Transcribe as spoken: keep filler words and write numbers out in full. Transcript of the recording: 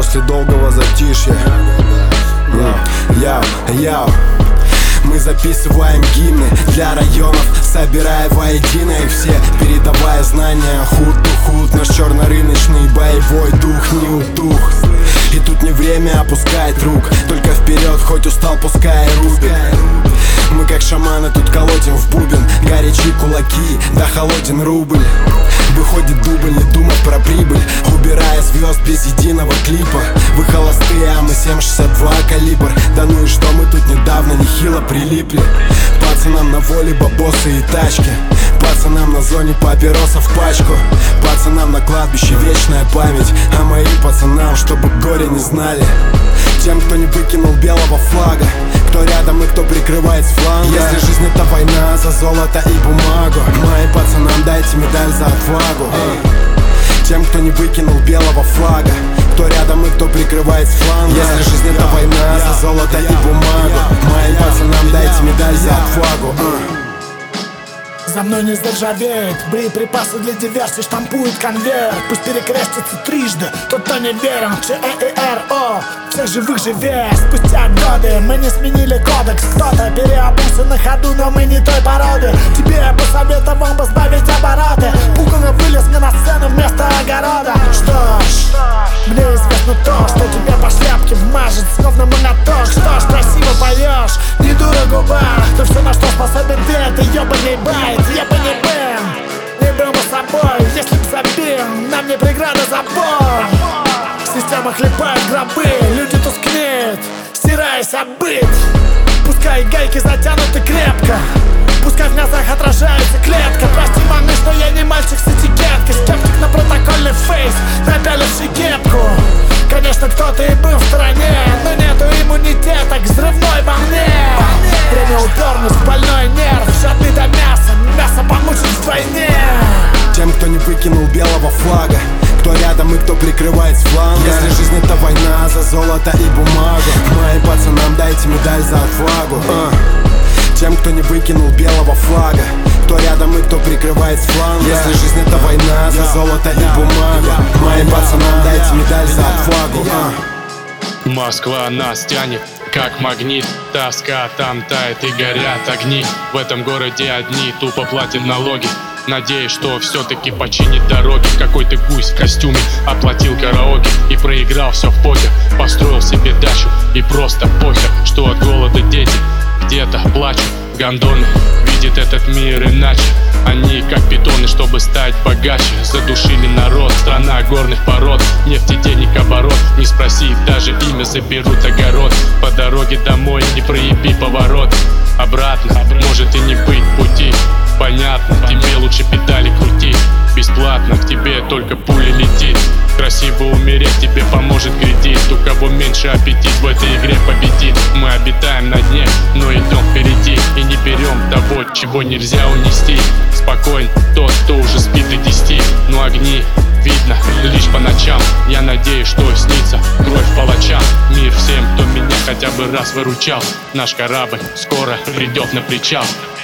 после долгого затишья. Яу, яу. Мы записываем гимны для районов, собирая воедино их все, передавая знания. Худ ту худ, наш чернорыночный боевой дух не утух. И тут не время опускать рук, только вперед, хоть устал, пускай рубит. Мы как шаманы тут колотим в бубен, горячи кулаки, да холоден рубль. Выходит дубль, не думав про прибыль, убирая звезд без единого клипа. Вы холостые, а мы семь шестьдесят два калибр. Да ну и что, мы тут недавно нехило прилипли. Пацанам на воле бабосы и тачки, пацанам на зоне папиросов пачку, пацанам на кладбище вечная память, а моим пацанам, чтобы горе не знали. Тем, кто не выкинул белого флага, кто рядом и кто прикрывает с фланга. Если жизнь это война за золото и бумагу, моим пацанам дайте медаль за отвагу. Тем, кто не выкинул белого флага, кто рядом и кто прикрывает с фланга. Если жизнь это война за золото и бумагу, моим пацанам дайте медаль за отвагу. За мной не заржавеет, боеприпасы для диверсии штампует конвейер. Пусть перекрестится трижды тот, кто не верен. Ч Э И Р О, всех живых живее. Спустя годы мы не сменили кодекс. Кто-то переобулся на ходу, но мы не той породы. Тебе я бы советовал бы сбавить обороты. Пугало вылез мне на сцену вместо огорода. Что ж, мне известно то, что тебе по шляпке вмажет, словно монотон. Что ж, красиво поешь, не дура губа. То все, на что способен ты, это ебаный байт. Я бы не был, не был бы собой, если б забил, нам не преграда забор. Система хлебает гробы, люди тускнеют, стираясь обыть. Пускай гайки затянуты крепко, пускай в глазах отражается клетка. Прости, маны, что я не мальчик с этикеткой, скептик на протокольный фейс, напяливший кепку. Конечно, кто-то и был в стороне, но нету иммунитета к взрывной волне. Время упернуть в больной нерв, жадный до мяса, мясо помучить вдвойне. Тем, кто не выкинул белого флага, кто рядом и кто прикрывает с фланга. Если жизнь это война за золото и бумагу, моим пацанам дайте медаль за отвагу. а. Тем, кто не выкинул белого флага, кто рядом и кто прикрывает с фланга. Если жизнь это война за золото и бумагу, моим пацанам дайте медаль за отвагу. а. Москва нас тянет, как магнит. Тоска там тает и горят огни. В этом городе одни тупо платят налоги, надеюсь, что все-таки починит дороги. Какой-то гусь в костюме оплатил караоке и проиграл все в покер. Построил себе дачу и просто похер, что от голода дети где-то плачут. Гондоны видят этот мир иначе. Они как питоны, чтобы стать богаче. Задушили народ, страна горных пород. Нефти, денег, оборот. Не спроси, даже имя заберут огород. По дороге домой не проеби поворот. Обратно может и не быть пути. Понятно, тебе лучше педали крути. Бесплатно к тебе только пуля летит. Красиво умереть тебе поможет кредит. У кого меньше аппетит, в этой игре победит. Мы обитаем на дне, но идем впереди. И не берем того, чего нельзя унести. Спокоен тот, кто уже спит до десяти. Но огни видно лишь по ночам. Я надеюсь, что снится кровь палачам. Мир всем, кто меня хотя бы раз выручал. Наш корабль скоро придет на причал.